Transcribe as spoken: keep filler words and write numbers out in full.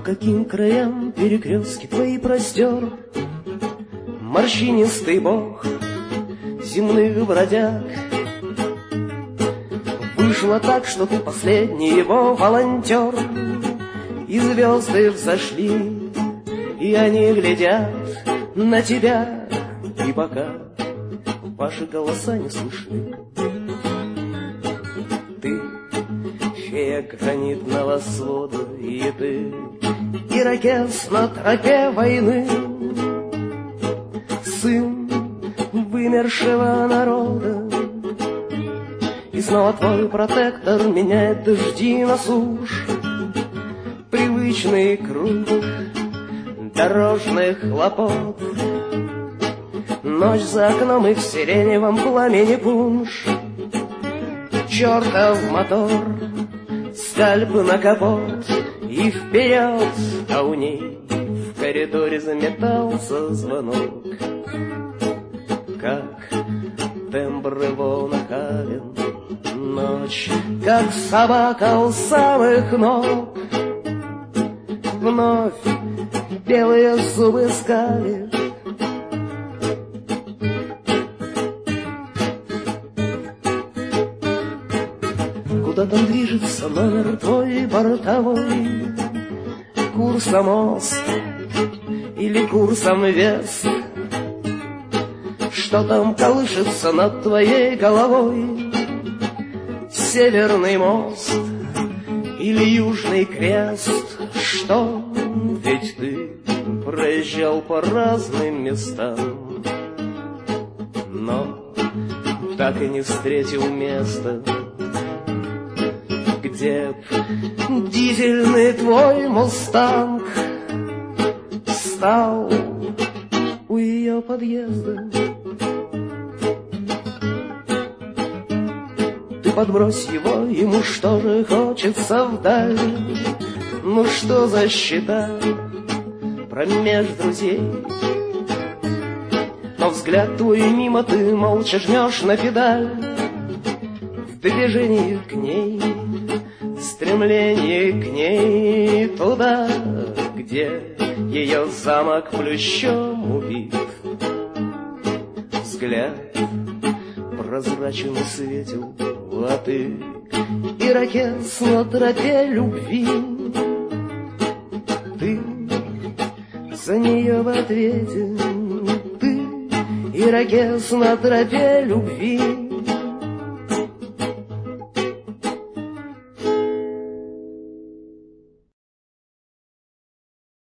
каким краям перекрестки твои простер морщинистый бог земных бродяг? Вышло так, что ты последний его волонтер, и звезды взошли, и они глядят на тебя, и пока ваши голоса не слышны. Ты фея гранитного свода, и ты ирокез на тропе войны, сын вымершего народа. И снова твой протектор меняет дожди на сушь, привычный круг дорожных хлопот. Ночь за окном и в сиреневом пламени пунш, чертов мотор, скальп на капот и вперед, а у ней в коридоре заметался звонок. Как тембр его нахален, ночь, как собака у самых ног. Вновь белые зубы скалишь, куда там движется номер твой бортовой? Курсом мост или курсом вес? Что там колышется над твоей головой? Северный мост или южный крест? Что? Ведь ты проезжал по разным местам, но так и не встретил места, где б дизельный твой мустанг стал у ее подъезда. Ты подбрось его, ему что же хочется вдаль? Ну что за счета промеж друзей? Но взгляд твой мимо, ты молча жмешь на педаль. В движении к ней, стремление к ней, туда, где ее замок плющом убит. Взгляд прозрачен и светил, а ты ирокез на тропе любви. Ты за нее в ответе, ты ирокез на тропе любви.